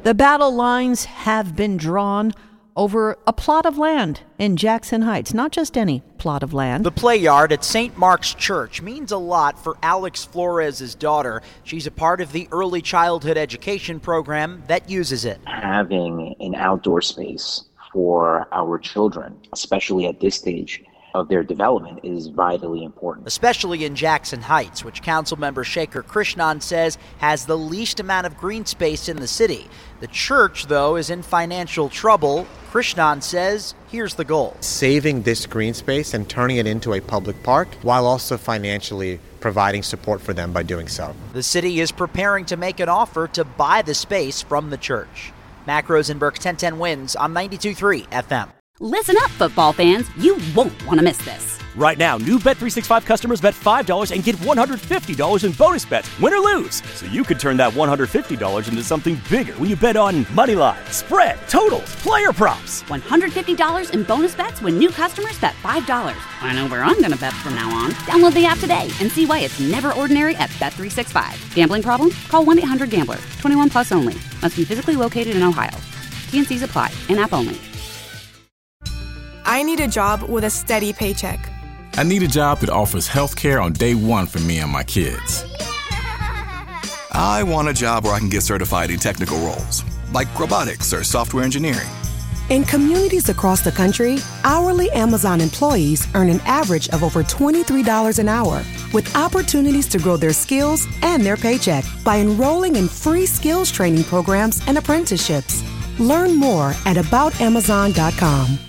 The battle lines have been drawn over a plot of land in Jackson Heights, not just any plot of land. The play yard at St. Mark's Church means a lot for Alex Flores' daughter. She's a part of the early childhood education program that uses it. Having an outdoor space for our children, especially at this stage of their development, is vitally important. Especially in Jackson Heights, which Councilmember Shekhar Krishnan says has the least amount of green space in the city. The church, though, is in financial trouble. Krishnan says, here's the goal. Saving this green space and turning it into a public park while also financially providing support for them by doing so. The city is preparing to make an offer to buy the space from the church. Mac Rosenberg, 1010 Wins on 92.3 FM. Listen up, football fans. You won't want to miss this. Right now, new Bet365 customers bet $5 and get $150 in bonus bets, win or lose. So you could turn that $150 into something bigger when you bet on money line, spread, totals, player props. $150 in bonus bets when new customers bet $5. I know where I'm going to bet from now on. Download the app today and see why it's never ordinary at Bet365. Gambling problem? Call 1-800-GAMBLER. 21 plus only. Must be physically located in Ohio. T&Cs apply. In-app only. I need a job with a steady paycheck. I need a job that offers health care on day one for me and my kids. I want a job where I can get certified in technical roles, like robotics or software engineering. In communities across the country, hourly Amazon employees earn an average of over $23 an hour, with opportunities to grow their skills and their paycheck by enrolling in free skills training programs and apprenticeships. Learn more at aboutamazon.com.